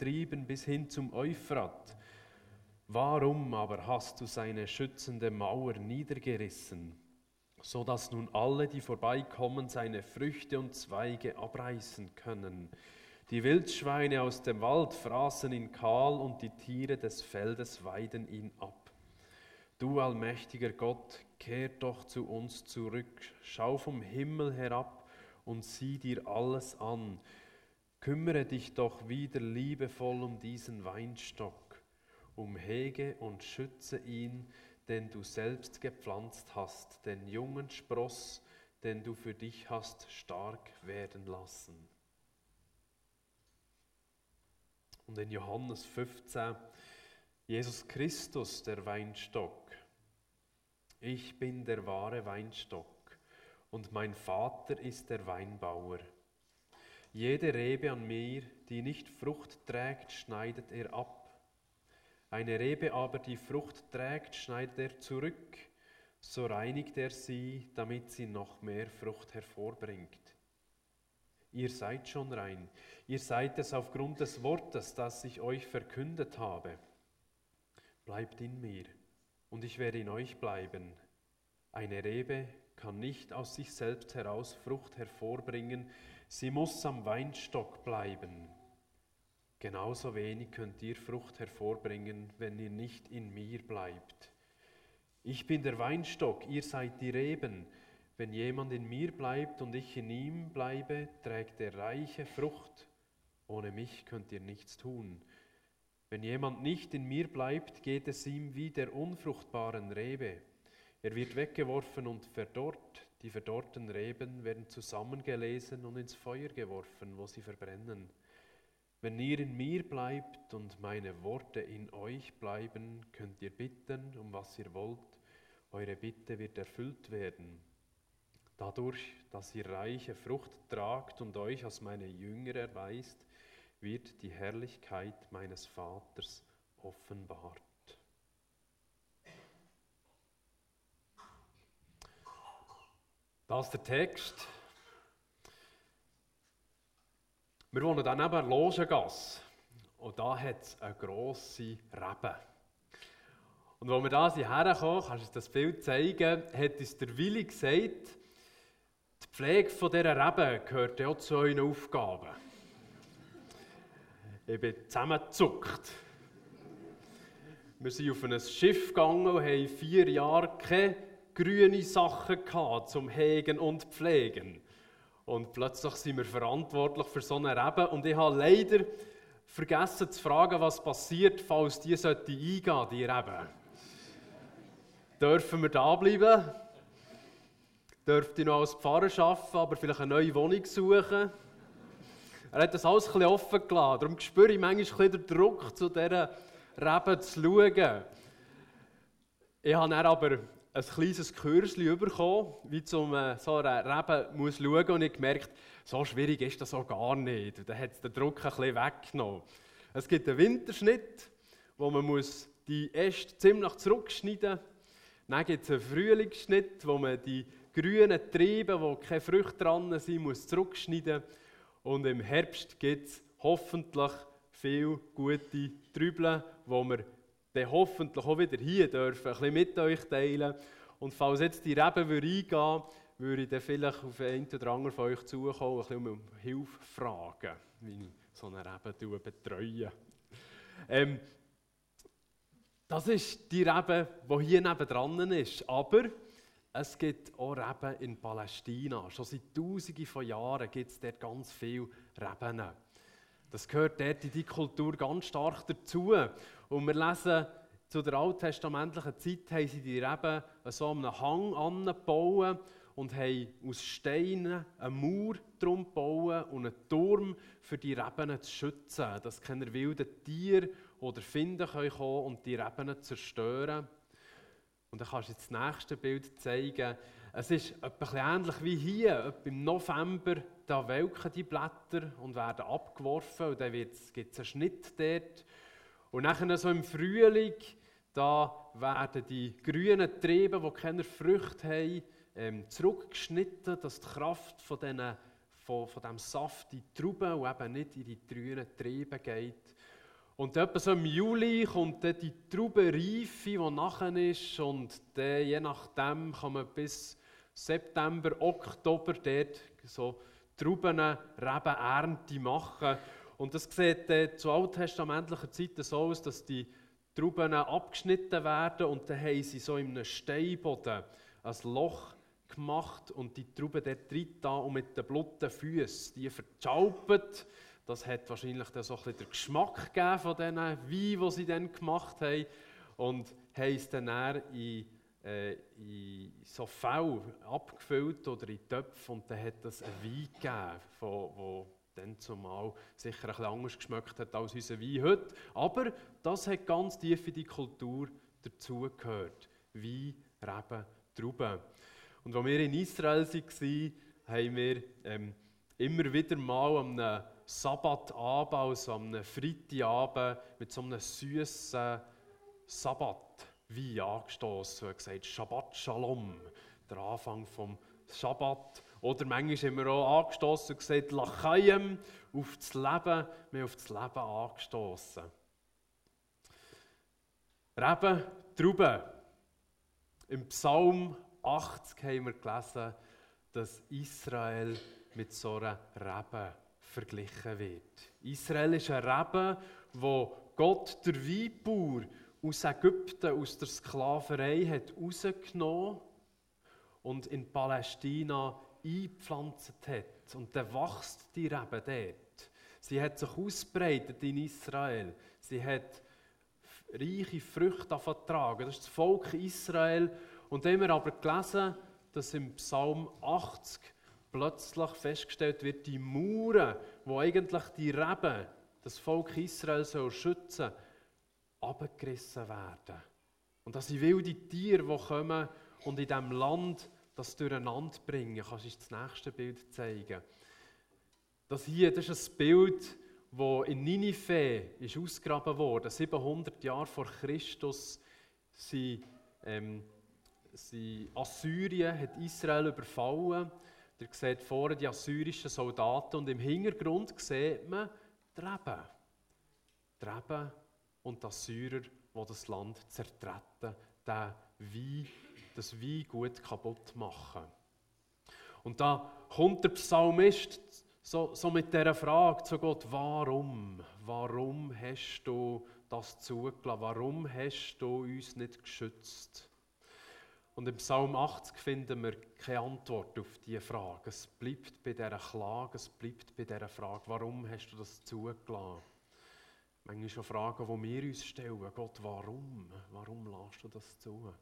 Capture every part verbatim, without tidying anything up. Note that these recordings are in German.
getrieben bis hin zum Euphrat. Warum aber hast du seine schützende Mauer niedergerissen, so dass nun alle, die vorbeikommen, seine Früchte und Zweige abreißen können? Die Wildschweine aus dem Wald fraßen ihn kahl und die Tiere des Feldes weiden ihn ab. Du allmächtiger Gott, kehr doch zu uns zurück, schau vom Himmel herab und sieh dir alles an. Kümmere dich doch wieder liebevoll um diesen Weinstock, umhege und schütze ihn, den du selbst gepflanzt hast, den jungen Spross, den du für dich hast stark werden lassen. Und in Johannes fünfzehn, Jesus Christus, der Weinstock. Ich bin der wahre Weinstock und mein Vater ist der Weinbauer. Jede Rebe an mir, die nicht Frucht trägt, schneidet er ab. Eine Rebe aber, die Frucht trägt, schneidet er zurück. So reinigt er sie, damit sie noch mehr Frucht hervorbringt. Ihr seid schon rein. Ihr seid es aufgrund des Wortes, das ich euch verkündet habe. Bleibt in mir, und ich werde in euch bleiben. Eine Rebe kann nicht aus sich selbst heraus Frucht hervorbringen, sie muss am Weinstock bleiben. Genauso wenig könnt ihr Frucht hervorbringen, wenn ihr nicht in mir bleibt. Ich bin der Weinstock, ihr seid die Reben. Wenn jemand in mir bleibt und ich in ihm bleibe, trägt er reiche Frucht. Ohne mich könnt ihr nichts tun. Wenn jemand nicht in mir bleibt, geht es ihm wie der unfruchtbaren Rebe. Er wird weggeworfen und verdorrt. Die verdorrten Reben werden zusammengelesen und ins Feuer geworfen, wo sie verbrennen. Wenn ihr in mir bleibt und meine Worte in euch bleiben, könnt ihr bitten, um was ihr wollt. Eure Bitte wird erfüllt werden. Dadurch, dass ihr reiche Frucht tragt und euch als meine Jünger erweist, wird die Herrlichkeit meines Vaters offenbart. Das ist der Text. Wir wohnen dann neben der Logengasse und da hat es eine grosse Rebe. Und als wir da herkamen, kannst du das Bild zeigen, hat uns der Willi gesagt, die Pflege von dieser Rebe gehört ja auch zu euren Aufgaben. Ich bin zusammengezuckt. Wir sind auf ein Schiff gegangen und haben vier Jahre keine grünen Sachen gehabt, zum Hegen und Pflegen. Und plötzlich sind wir verantwortlich für so eine Rebe. Und ich habe leider vergessen zu fragen, was passiert, falls die sollte eingehen, die Rebe. Dürfen wir da bleiben? Dürfte ich noch als Pfarrer arbeiten, aber vielleicht eine neue Wohnung suchen? Er hat das alles ein bisschen offen gelassen. Darum spüre ich manchmal ein bisschen den Druck, zu dieser Rebe zu schauen. Ich habe dann aber ein kleines Kürzchen bekommen, wie zum so einer Rebe muss schauen, und ich habe gemerkt, so schwierig ist das auch gar nicht. Und dann hat es den Druck ein bisschen weggenommen. Es gibt einen Winterschnitt, wo man muss die Äste ziemlich zurückschneiden muss. Dann gibt es einen Frühlingsschnitt, wo man die grünen Triebe, wo keine Früchte dran sind, muss zurückschneiden. Und im Herbst gibt es hoffentlich viele gute Trübel, die wir dann hoffentlich auch wieder hier dürfen, ein bisschen mit euch teilen. Und falls jetzt die Rebe eingehen würde, würde ich dann vielleicht auf einen oder anderen von euch zukommen und ein bisschen um Hilfe fragen, wie ich so eine Rebe betreue. Ähm, das ist die Rebe, die hier nebendran ist. Aber es gibt auch Reben in Palästina. Schon seit Tausenden von Jahren gibt es dort ganz viele Reben. Das gehört dort in die Kultur ganz stark dazu. Und wir lesen, zu der alttestamentlichen Zeit haben sie die Reben so an einem Hang angebaut und haben aus Steinen eine Mauer drum gebaut und einen Turm für die Reben zu schützen, dass keine wilden Tiere oder Finden kommen können und die Reben zerstören. Und dann kannst du jetzt das nächste Bild zeigen. Es ist etwas ähnlich wie hier. Im November da welken die Blätter und werden abgeworfen. Und dann gibt es einen Schnitt dort. Und dann so im Frühling, da werden die grünen Triebe, die keine Früchte haben, ähm, zurückgeschnitten, dass die Kraft von, diesen, von, von diesem Saft in die Trauben und eben nicht in die grünen Triebe geht. Und etwa so im Juli kommt dann die Traubenreife, die nachher ist. Und dann, je nachdem kann man bis September, Oktober dort so Trauben, Reben, Ernte machen. Und das sieht äh, zu alttestamentlicher Zeit so aus, dass die Trauben abgeschnitten werden und dann haben sie so in einem Steinboden ein Loch gemacht und die Trauben dort rein da und mit den blutigen Füßen, die verschalpen. Das hat wahrscheinlich dann so ein bisschen den Geschmack gegeben von diesen Wein, die sie dann gemacht haben. Und haben es dann in, äh, in so Fälle abgefüllt oder in Töpfe und dann hat es einen Wein gegeben, der dann zumal sicher ein bisschen anders geschmeckt hat als unser Wein heute. Aber das hat ganz tief in die Kultur dazugehört. Wein, Reben, Trauben. Und als wir in Israel waren, haben wir ähm, immer wieder mal am einem Sabbatabend, also am einem Freitagabend, mit so einem süßen Sabbatwein angestoßen und gesagt, Shabbat Shalom, der Anfang vom Schabbat. Oder manchmal haben wir auch angestoßen und gesagt, L'chaim, auf das Leben. Wir haben auf das Leben angestoßen. Reben, Trauben. Im Psalm achtzig haben wir gelesen, dass Israel mit so einer Rebe verglichen wird. Israel ist ein Rebe, wo Gott, der Weinbauer, aus Ägypten, aus der Sklaverei, hat rausgenommen und in Palästina eingepflanzt hat. Und dann wächst die Rebe dort. Sie hat sich ausbreitet in Israel. Sie hat reiche Früchte vertragen. Das ist das Volk Israel. Und dann haben wir aber gelesen, dass im Psalm achtzig plötzlich festgestellt wird, die Mauern, wo eigentlich die Reben, das Volk Israel soll schützen, abgerissen werden. Und das sind wilde Tiere, die kommen und in diesem Land das durcheinander bringen. Kannst du uns das nächste Bild zeigen? Das hier, das ist ein Bild, das in Ninive ist ausgegraben wurde. siebenhundert Jahre vor Christus sind, ähm, sind Assyrien hat Israel überfallen. Ihr seht vorne die assyrischen Soldaten und im Hintergrund sieht man die Reben. Die Reben und die Assyrer, die das Land zertreten, den Wein, das Weingut kaputt machen. Und da kommt der Psalmist so, so mit dieser Frage zu Gott, warum? Warum hast du das zugelassen? Warum hast du uns nicht geschützt? Und im Psalm achtzig finden wir keine Antwort auf diese Frage. Es bleibt bei dieser Klage, es bleibt bei dieser Frage, warum hast du das zugelassen? Manchmal schon Fragen, die wir uns stellen. Gott, warum? Warum lässt du das zu?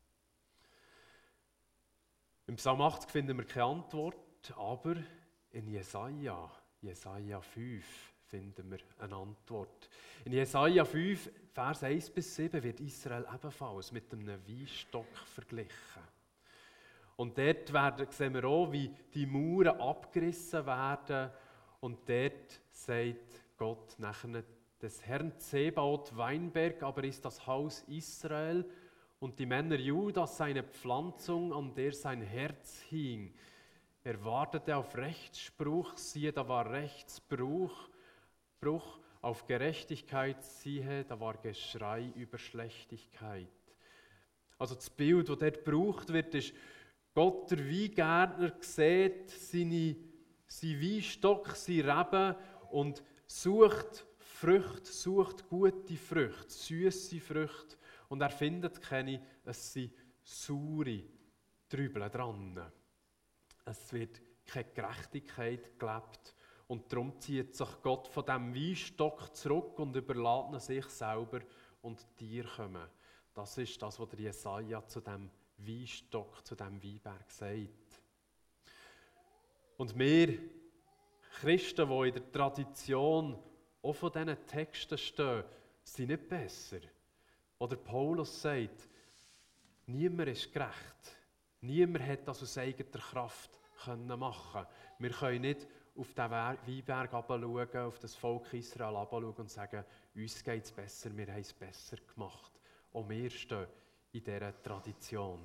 Im Psalm achtzig finden wir keine Antwort, aber in Jesaja, Jesaja fünf, finden wir eine Antwort. In Jesaja fünf, Vers eins bis sieben, wird Israel ebenfalls mit einem Weinstock verglichen. Und dort werden, sehen wir auch, wie die Mauern abgerissen werden. Und dort sagt Gott nachher, des Herrn Zebaoth Weinberg aber ist das Haus Israel und die Männer Judas seine Pflanzung, an der sein Herz hing. Er wartete auf Rechtsspruch, siehe, da war Rechtsbruch, Bruch, auf Gerechtigkeit, siehe, da war Geschrei über Schlechtigkeit. Also das Bild, das dort gebraucht wird, ist, Gott, der Weingärtner, sieht seine, seinen Weinstock, seine Reben und sucht Früchte, sucht gute Früchte, süße Früchte und er findet keine, es sind saure Trübel dran. Es wird keine Gerechtigkeit gelebt und darum zieht sich Gott von diesem Weinstock zurück und überlässt ihn sich selber und die Tiere kommen. Das ist das, was der Jesaja zu diesem Weinstock, zu diesem Weinberg sagt. Und wir Christen, die in der Tradition auch von diesen Texten stehen, sind nicht besser. Oder Paulus sagt, niemand ist gerecht. Niemand hat das aus eigener Kraft machen können. Wir können nicht auf den Weinberg herabschauen, auf das Volk Israel herabschauen und sagen, uns geht es besser, wir haben es besser gemacht. Auch wir stehen in dieser Tradition.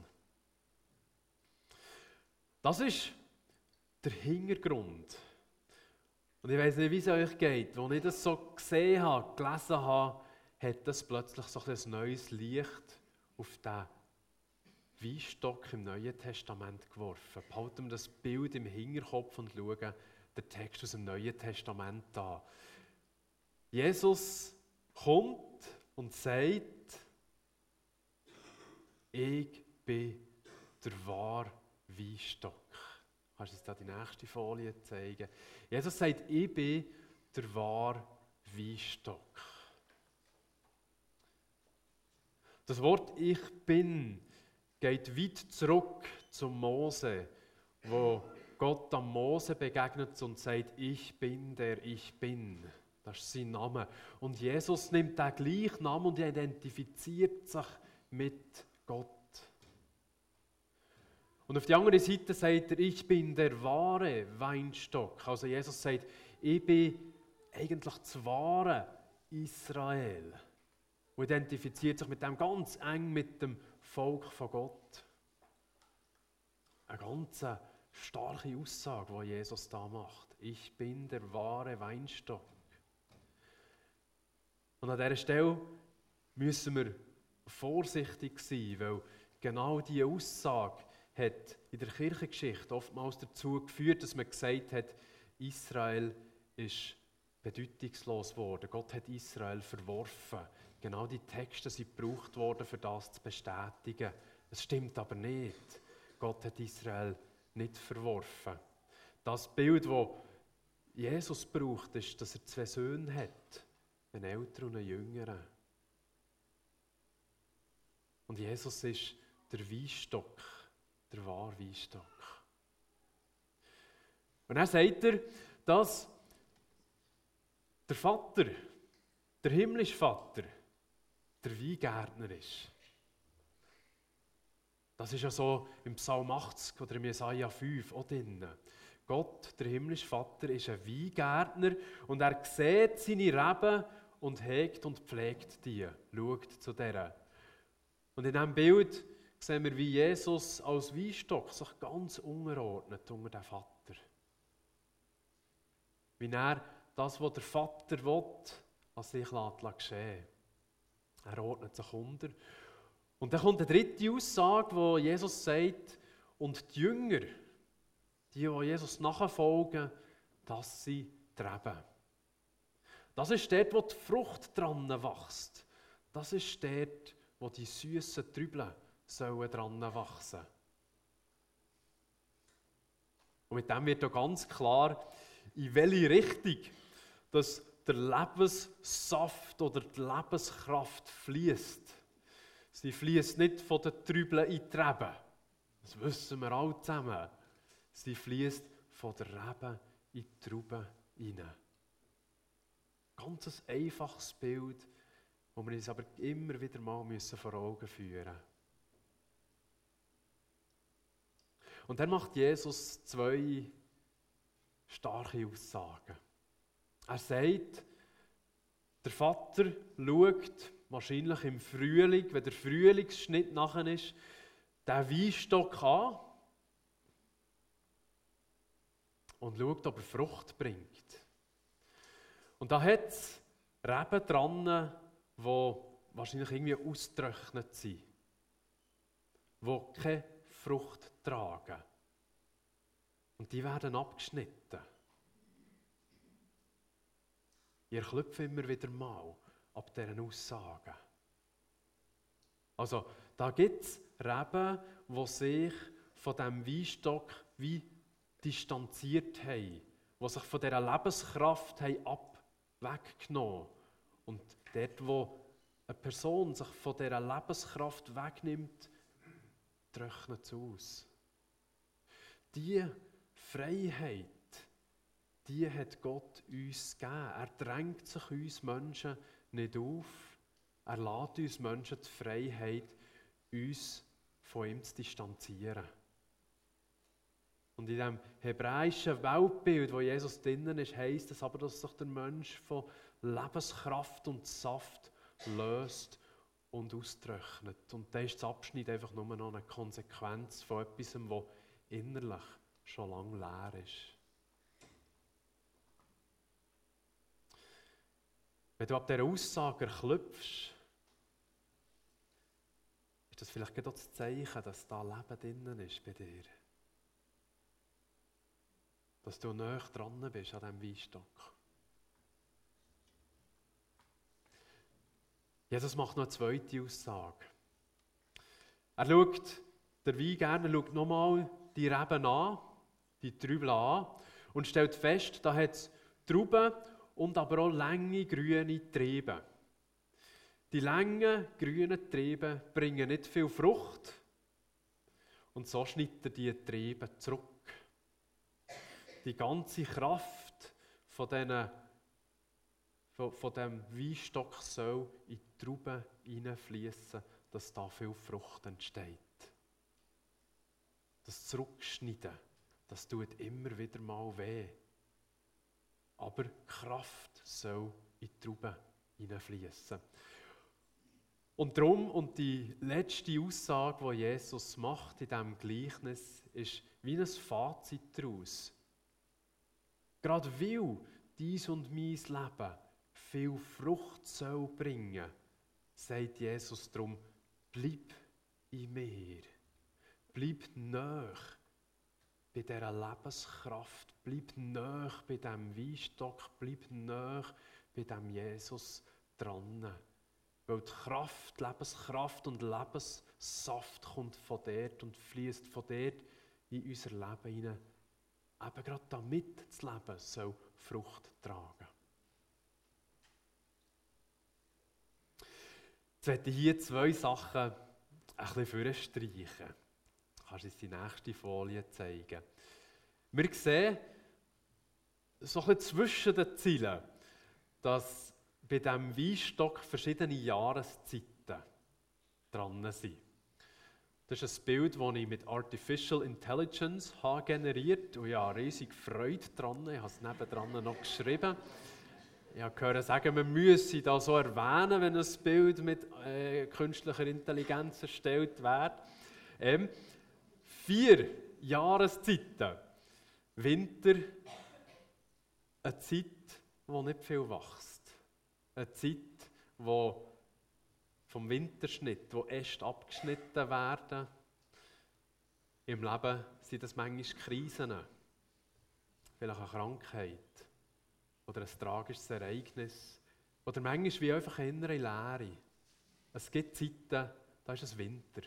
Das ist der Hintergrund. Und ich weiss nicht, wie es euch geht. Als ich das so gesehen habe, gelesen habe, hat das plötzlich so ein neues Licht auf den Weinstock im Neuen Testament geworfen. Behalten wir das Bild im Hinterkopf und schauen den Text aus dem Neuen Testament an. Jesus kommt und sagt, ich bin der wahre Weinstock. Kannst du uns da die nächste Folie zeigen? Jesus sagt, ich bin der wahre Weinstock. Das Wort «Ich bin» geht weit zurück zum Mose, wo Gott am Mose begegnet und sagt, ich bin der Ich Bin. Das ist sein Name. Und Jesus nimmt den gleichen Namen und identifiziert sich mit Gott. Und auf die andere Seite sagt er, ich bin der wahre Weinstock. Also Jesus sagt, ich bin eigentlich das wahre Israel. Und identifiziert sich mit dem ganz eng mit dem Volk von Gott. Eine ganz starke Aussage, die Jesus da macht. Ich bin der wahre Weinstock. Und an dieser Stelle müssen wir vorsichtig sein, weil genau diese Aussage hat in der Kirchengeschichte oftmals dazu geführt, dass man gesagt hat, Israel ist bedeutungslos geworden. Gott hat Israel verworfen. Genau die Texte sind gebraucht worden, für das zu bestätigen. Es stimmt aber nicht. Gott hat Israel nicht verworfen. Das Bild, das Jesus braucht, ist, dass er zwei Söhne hat. Einen älteren und einen jüngeren. Und Jesus ist der Weinstock, der wahre Weinstock. Und dann sagt er, dass der Vater, der himmlische Vater, der Weingärtner ist. Das ist ja so im Psalm achtzig oder im Jesaja fünf auch drin. Gott, der himmlische Vater, ist ein Weingärtner und er sieht seine Reben und hegt und pflegt die, schaut zu denen. Und in diesem Bild sehen wir, wie Jesus als Weinstock sich ganz unterordnet unter den Vater. Wie er das, was der Vater will, an sich geschehen lässt. Er ordnet sich unter. Und dann kommt eine dritte Aussage, wo Jesus sagt, und die Jünger, die, die Jesus nachfolgen, das sind die Reben. Das ist dort, wo die Frucht dran wächst. Das ist dort, wo die süßen Trübeln sollen dran wachsen. Und mit dem wird auch ganz klar, in welche Richtung dass der Lebenssaft oder die Lebenskraft fließt. Sie fließt nicht von den Trübeln in die Reben. Das wissen wir alle zusammen. Sie fließt von der Rebe in die Trauben hinein. Ganz ein einfaches Bild, das wir uns aber immer wieder mal müssen vor Augen führen müssen. Und dann macht Jesus zwei starke Aussagen. Er sagt, der Vater schaut wahrscheinlich im Frühling, wenn der Frühlingsschnitt nachher ist, den Weinstock an und schaut, ob er Frucht bringt. Und da hat es Reben dran, die wahrscheinlich irgendwie ausgetrocknet sind, die keine Frucht tragen. Und die werden abgeschnitten. Ihr klopft immer wieder mal ab diesen Aussagen. Also, da gibt es Reben, die sich von diesem Weinstock wie distanziert haben, die sich von dieser Lebenskraft haben ab weggenommen. Und dort, wo eine Person sich von dieser Lebenskraft wegnimmt, trocknet es aus. Diese Freiheit, die hat Gott uns gegeben. Er drängt sich uns Menschen nicht auf. Er lässt uns Menschen die Freiheit, uns von ihm zu distanzieren. Und in dem hebräischen Weltbild, wo Jesus drinnen ist, heisst es aber, dass sich der Mensch von Lebenskraft und Saft löst und austrocknet. Und da ist das Abschnitt einfach nur noch eine Konsequenz von etwas, das innerlich schon lange leer ist. Wenn du ab dieser Aussage erklüpfst, ist das vielleicht gerade auch das Zeichen, dass da Leben drinnen ist bei dir. Dass du nahe dran bist an diesem Weinstock. Jesus macht noch eine zweite Aussage. Er schaut der Weingärtner schaut nochmal die Reben an, die Trübel an und stellt fest, da hat es Trauben und aber auch lange grüne Triebe. Die langen grünen Triebe bringen nicht viel Frucht und so schneidet er die Triebe zurück. Die ganze Kraft von, diesen, von, von diesem Weinstock soll in die Trauben hineinfließen, dass da viel Frucht entsteht. Das Zurückschneiden, das tut immer wieder mal weh. Aber Kraft soll in die Trauben hineinfließen. Und darum, und die letzte Aussage, die Jesus macht in diesem Gleichnis, ist wie ein Fazit daraus. Gerade weil dies und mein Leben viel Frucht soll bringen, sagt Jesus darum, bleib in mir. Bleib nahe bei dieser Lebenskraft, bleib nahe bei diesem Weinstock, bleib nahe bei diesem Jesus dran. Weil die Kraft, die Lebenskraft und Lebenssaft kommt von dort und fließt von dort in unser Leben hinein. Eben gerade damit das Leben soll Frucht tragen. Jetzt möchte ich hier zwei Sachen ein bisschen vorstreichen. Kannst du uns die nächste Folie zeigen? Wir sehen so ein bisschen zwischen den Zielen, dass bei diesem Weinstock verschiedene Jahreszeiten dran sind. Das ist ein Bild, das ich mit Artificial Intelligence habe generiert und ich habe riesig Freude daran. Ich habe es nebendran noch geschrieben. Ich habe gehört sagen, man müsse da so erwähnen, wenn ein Bild mit äh, künstlicher Intelligenz erstellt wird. Ähm, vier Jahreszeiten. Winter, eine Zeit, wo nicht viel wächst. Eine Zeit, wo vom Winterschnitt, wo Äste abgeschnitten werden. Im Leben sind das manchmal Krisen. Vielleicht eine Krankheit oder ein tragisches Ereignis. Oder manchmal wie einfach eine innere Leere. Es gibt Zeiten, da ist es Winter.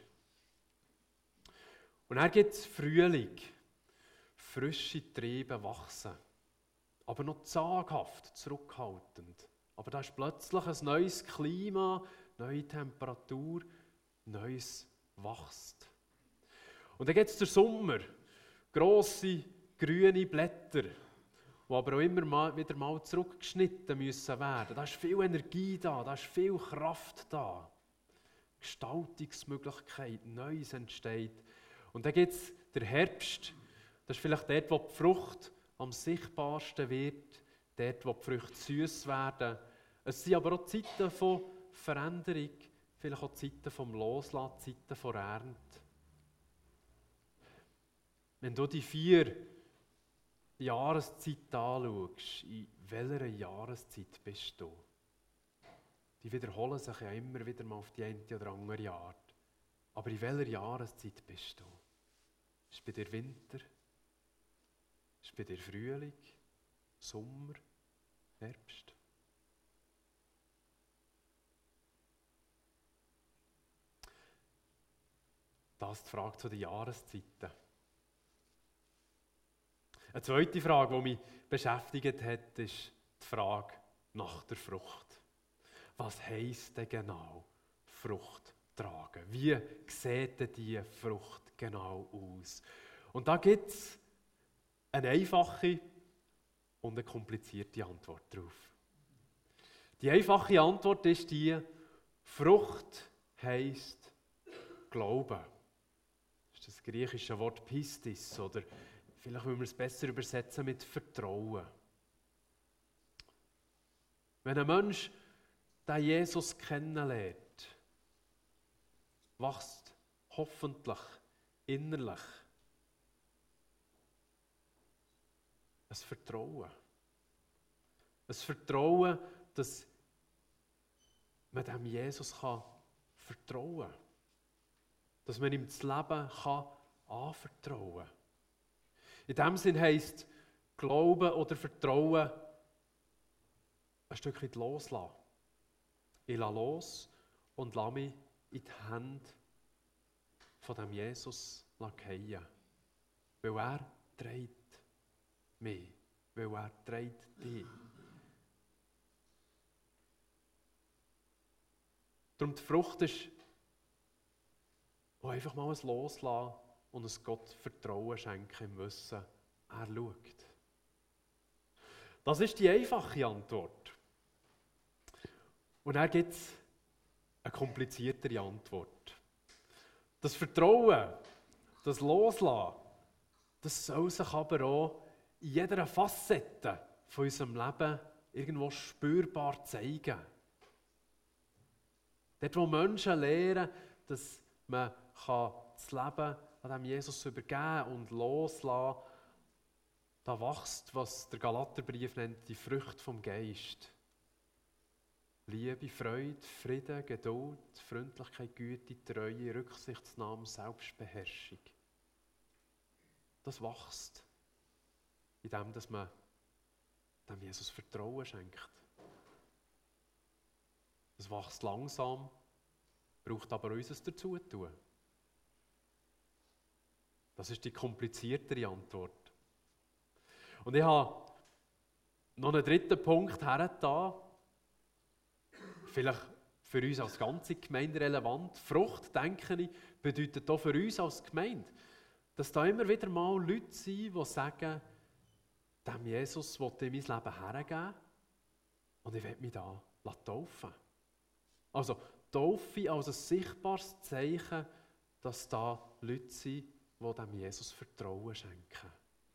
Und dann gibt es Frühling. Frische Triebe wachsen. Aber noch zaghaft, zurückhaltend. Aber da ist plötzlich ein neues Klima, neue Temperatur, Neues wächst. Und dann gibt es den Sommer. Grosse, grüne Blätter, die aber auch immer mal, wieder mal zurückgeschnitten müssen werden. Da ist viel Energie da, da ist viel Kraft da. Gestaltungsmöglichkeit, Neues entsteht. Und dann gibt es den Herbst. Das ist vielleicht dort, wo die Frucht am sichtbarsten wird, dort, wo die Früchte süß werden. Es sind aber auch Zeiten von Veränderung, vielleicht auch Zeiten vom Loslassen, Zeiten von Ernte. Wenn du die vier Jahreszeiten anschaust, in welcher Jahreszeit bist du? Die wiederholen sich ja immer wieder mal auf die eine oder andere Art. Aber in welcher Jahreszeit bist du? Ist es bei dir Winter? Ist es bei dir Frühling? Sommer? Herbst? Das ist die Frage zu den Jahreszeiten. Eine zweite Frage, die mich beschäftigt hat, ist die Frage nach der Frucht. Was heisst denn genau Frucht tragen? Wie sieht denn diese Frucht genau aus? Und da gibt es eine einfache und eine komplizierte Antwort darauf. Die einfache Antwort ist die: Frucht heisst Glauben. Das ist das griechische Wort Pistis, oder vielleicht will man es besser übersetzen mit Vertrauen. Wenn ein Mensch den Jesus kennenlernt, wächst hoffentlich innerlich ein Vertrauen. Ein Vertrauen, dass man dem Jesus kann vertrauen kann. Dass man ihm das Leben kann anvertrauen kann. In diesem Sinn heisst Glauben oder Vertrauen ein Stückchen loslassen. Ich lasse los und lasse mich in die Hände von dem Jesus fallen. Weil er trägt mich. Weil er trägt dich. Darum die Frucht ist auch einfach mal ein Loslassen und ein Gott Vertrauen schenken im Wissen, er schaut. Das ist die einfache Antwort. Und dann gibt es eine kompliziertere Antwort. Das Vertrauen, das Loslassen, das soll sich aber auch in jeder Facette von unserem Leben irgendwo spürbar zeigen. Dort, wo Menschen lernen, dass man das Leben an dem Jesus übergeben und loslassen, da wächst, was der Galaterbrief nennt, die Früchte vom Geist. Liebe, Freude, Frieden, Geduld, Freundlichkeit, Güte, Treue, Rücksichtsnahme, Selbstbeherrschung. Das wächst, indem dass man dem Jesus Vertrauen schenkt. Das wächst langsam, braucht aber unseres Dazutun. Das ist die kompliziertere Antwort. Und ich habe noch einen dritten Punkt hergetan, vielleicht für uns als ganze Gemeinde relevant. Frucht, denke ich, bedeutet auch für uns als Gemeinde, dass da immer wieder mal Leute sind, die sagen, dem Jesus will ich mein Leben hergeben und ich will mich da taufen. Also Taufe als ein sichtbares Zeichen, dass da Leute sind, die dem Jesus Vertrauen schenken.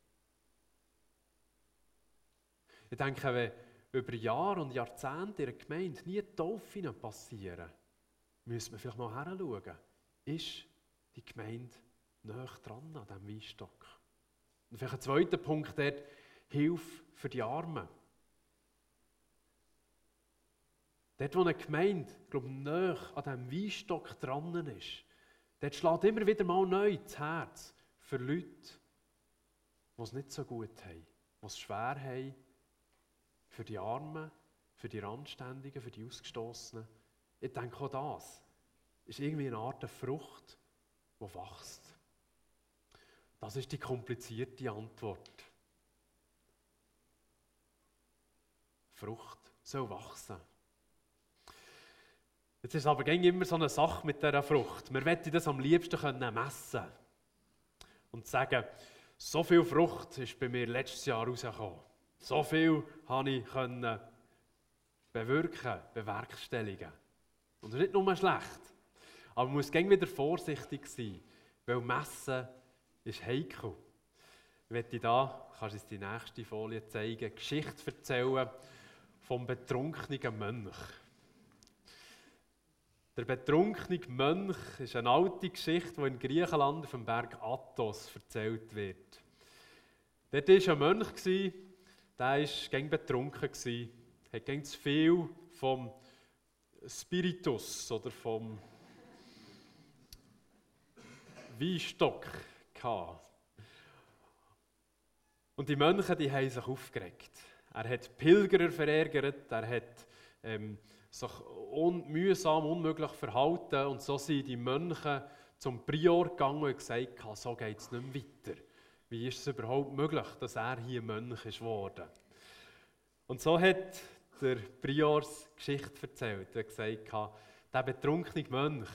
Ich denke, wenn über Jahre und Jahrzehnte in der Gemeinde nie Taufen passieren, müssen wir vielleicht mal hinschauen. Ist die Gemeinde nahe dran an diesem Weinstock? Und vielleicht ein zweiter Punkt dort, Hilfe für die Armen. Dort, wo eine Gemeinde, glaube ich, nahe an diesem Weinstock dran ist, dort schlägt immer wieder mal neu das Herz für Leute, die es nicht so gut haben, die es schwer haben, für die Armen, für die Randständigen, für die Ausgestossenen. Ich denke, auch das ist irgendwie eine Art Frucht, die wächst. Das ist die komplizierte Antwort. Frucht soll wachsen. Jetzt ist es aber immer so eine Sache mit dieser Frucht. Wir möchten das am liebsten messen können und sagen, so viel Frucht ist bei mir letztes Jahr rausgekommen. So viel konnte ich bewirken, bewerkstelligen. Und das ist nicht nur schlecht. Aber man muss immer wieder vorsichtig sein, weil Messen ist heikel. Ich möchte da, kannst du uns die nächste Folie zeigen, eine Geschichte erzählen vom betrunkenen Mönch. Der betrunkene Mönch ist eine alte Geschichte, die in Griechenland auf dem Berg Athos erzählt wird. Dort war ein Mönch, der war gäng betrunken, hat gäng zu viel vom Spiritus oder vom Weinstock gehabt. Und die Mönche, die haben sich aufgeregt. Er hat Pilger verärgert, er hat ähm, sich un- mühsam, unmöglich verhalten und so sind die Mönche zum Prior gegangen und gesagt, so geht es nicht mehr weiter. Wie ist es überhaupt möglich, dass er hier Mönch ist geworden? Und so hat der Prior Geschichte erzählt. Er hat gesagt, der betrunkene Mönch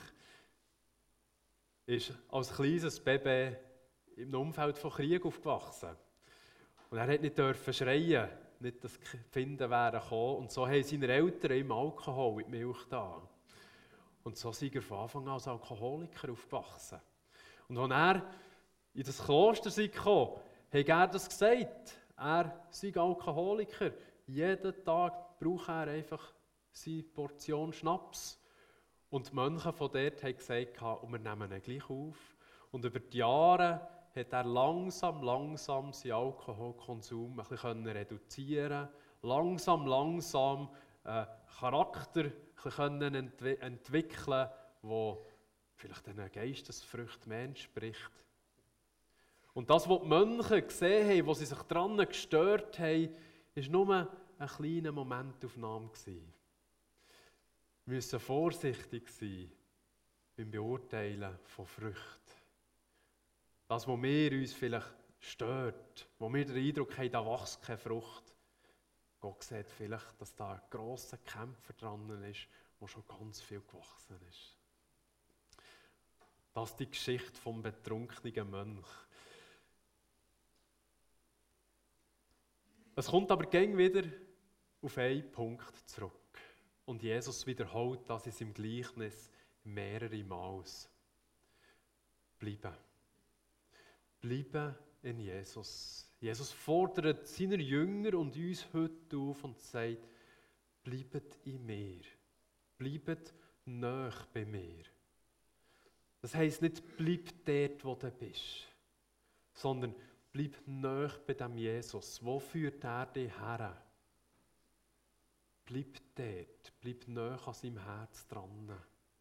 ist als kleines Baby im Umfeld von Krieg aufgewachsen. Und er hat nicht dürfen schreien, nicht dass die Finden wären gekommen. Und so haben seine Eltern ihm Alkohol in die Milch da. Und so ist er von Anfang an als Alkoholiker aufgewachsen. Und als er in das Kloster kam, hat er das gesagt. Er sei Alkoholiker. Jeden Tag braucht er einfach seine Portion Schnaps. Und die Mönche von dort haben gesagt, und wir nehmen ihn gleich auf. Und über die Jahre hat er langsam, langsam seinen Alkoholkonsum ein bisschen reduzieren. Langsam, langsam einen Charakter entwi- entwickeln, der vielleicht den Geistesfrüchten mehr entspricht. Und das, was die Mönche gesehen haben, wo sie sich daran gestört haben, war nur eine kleine Momentaufnahme. Wir müssen vorsichtig sein beim Beurteilen von Früchten. Das, was wir uns vielleicht stört, wo wir den Eindruck haben, da wächst keine Frucht. Gott sieht vielleicht, dass da ein grosser Kämpfer dran ist, der schon ganz viel gewachsen ist. Das ist die Geschichte vom betrunkenen Mönch. Es kommt aber gäng wieder auf einen Punkt zurück. Und Jesus wiederholt das in seinem Gleichnis mehrere Mal. Bleiben. Bleiben in Jesus. Jesus fordert seine Jünger und uns heute auf und sagt, bleibt in mir. Bleibt nahe bei mir. Das heisst nicht, bleib dort, wo du bist, sondern bleib nahe bei dem Jesus. Wo führt er dich her? Bleib dort, bleib nahe an seinem Herz dran.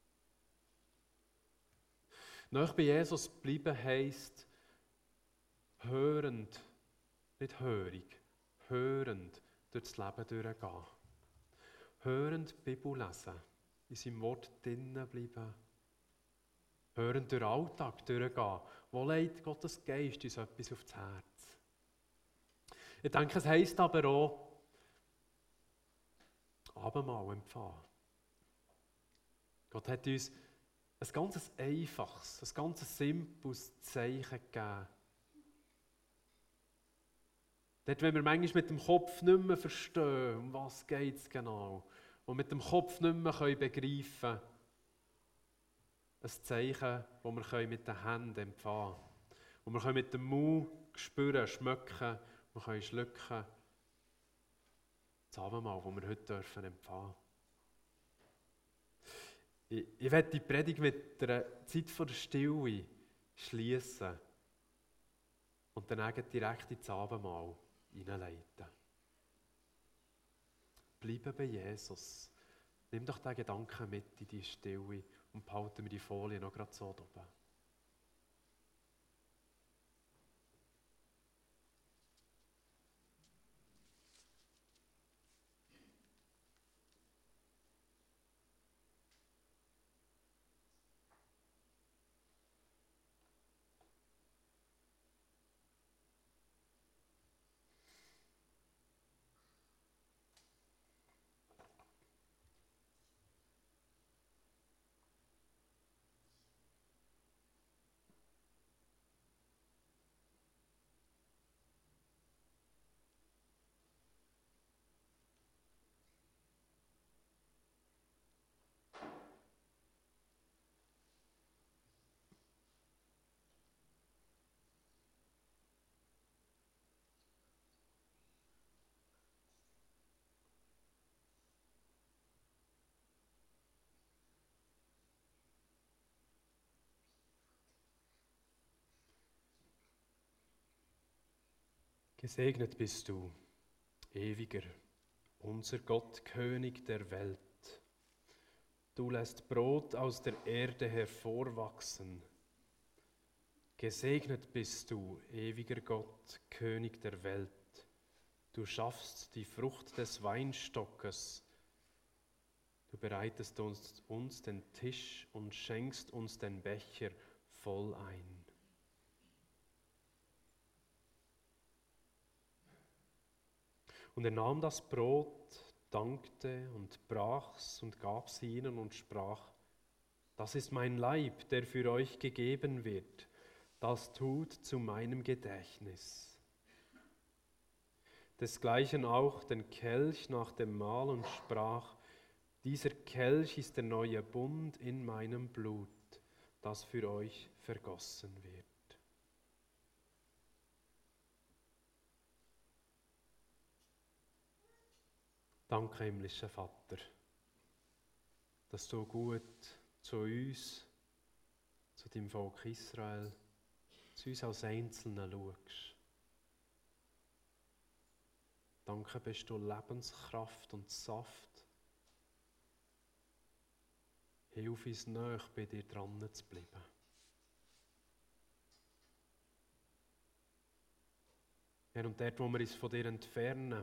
Nahe bei Jesus bleiben heisst, hörend, nicht hörig, hörend durch das Leben durchgehen. Hörend die Bibel lesen, in seinem Wort drinnen bleiben. Hörend durch den Alltag durchgehen. Wo legt Gottes Geist uns etwas aufs Herz? Ich denke, es heisst aber auch, Abendmahl empfangen. Gott hat uns ein ganz einfaches, ein ganz simples Zeichen gegeben. Dort, wenn wir manchmal mit dem Kopf nicht mehr verstehen, um was geht es genau, und mit dem Kopf nicht mehr begreifen können, ein Zeichen, das wir mit den Händen empfangen können. Und wir können mit dem Mund spüren, schmecken, wir können schlucken. Das Abendmahl, das wir heute dürfen empfangen. Ich, ich werde die Predigt mit der Zeit der Stille schließen und dann direkt ins Abendmahl hineinleiten. Bleibe bei Jesus. Nimm doch diesen Gedanken mit in die Stille und behalten wir die Folie noch gerade so oben. Gesegnet bist du, ewiger, unser Gott, König der Welt. Du lässt Brot aus der Erde hervorwachsen. Gesegnet bist du, ewiger Gott, König der Welt. Du schaffst die Frucht des Weinstockes. Du bereitest uns, uns den Tisch und schenkst uns den Becher voll ein. Und er nahm das Brot, dankte und brach's und gab's ihnen und sprach, das ist mein Leib, der für euch gegeben wird, das tut zu meinem Gedächtnis. Desgleichen auch den Kelch nach dem Mahl und sprach, dieser Kelch ist der neue Bund in meinem Blut, das für euch vergossen wird. Danke, himmlischer Vater, dass du gut zu uns, zu deinem Volk Israel, zu uns als Einzelnen schaust. Danke, bist du Lebenskraft und Saft Hilf uns nahe bei dir dran zu bleiben. Herr, und dort, wo wir uns von dir entfernen,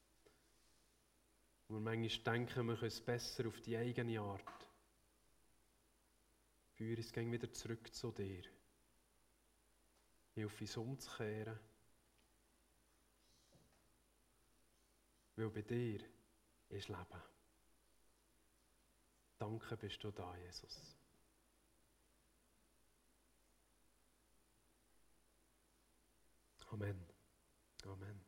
wo wir manchmal denken, wir können es besser auf die eigene Art, führe uns gehen wieder zurück zu dir. Hilf uns umzukehren. Weil bei dir ist Leben. Danke, bist du da, Jesus. Amen. Amen.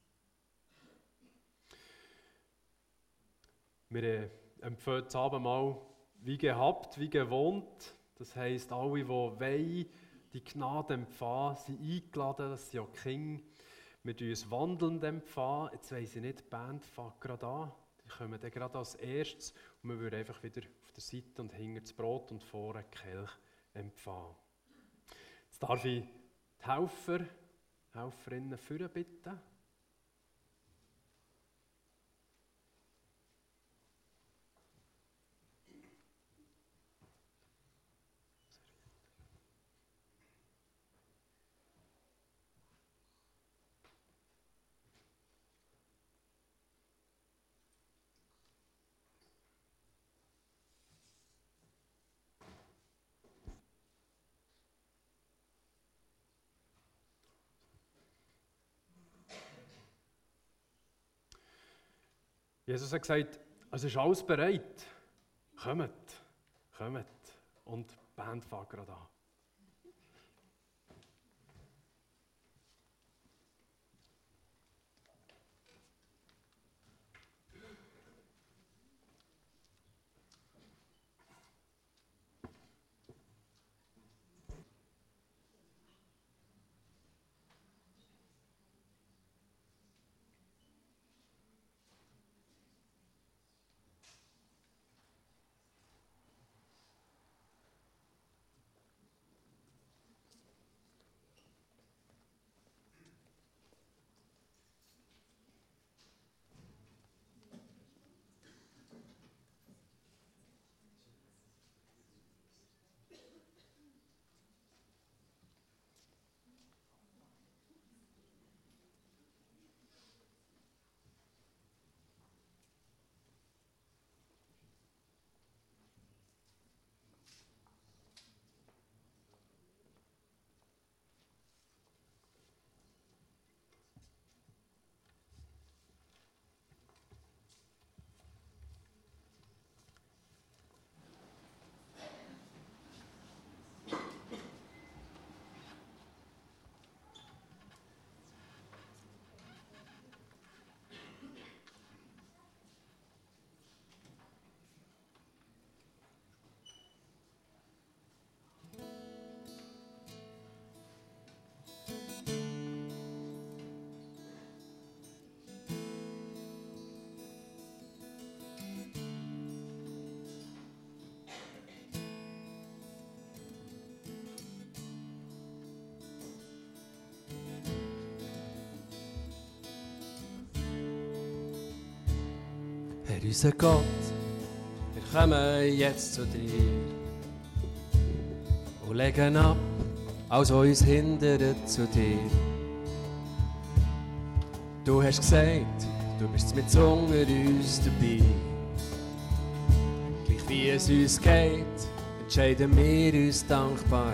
Wir empfehlen das Abendmahl wie gehabt, wie gewohnt. Das heisst, alle, die wollen, die Gnade empfangen, sind eingeladen, das sind ja die Kinder. Wir empfangen uns wandelnd empfangen. Jetzt weiss ich nicht, die Band fängt gerade an. Die kommen dann gerade als erstes und wir würden einfach wieder auf der Seite und hinter das Brot und vorne die Kelch empfangen. Jetzt darf ich die Helfer, Helferinnen führen bitten. Jesus hat gesagt, es ist alles bereit. Kommt, kommt. Und die Band fängt gerade an. Herr unser Gott, wir kommen jetzt zu dir und legen ab, alles was uns hindert zu dir. Du hast gesagt, du bist mit unter uns dabei. Gleich wie es uns geht, entscheiden wir uns dankbar.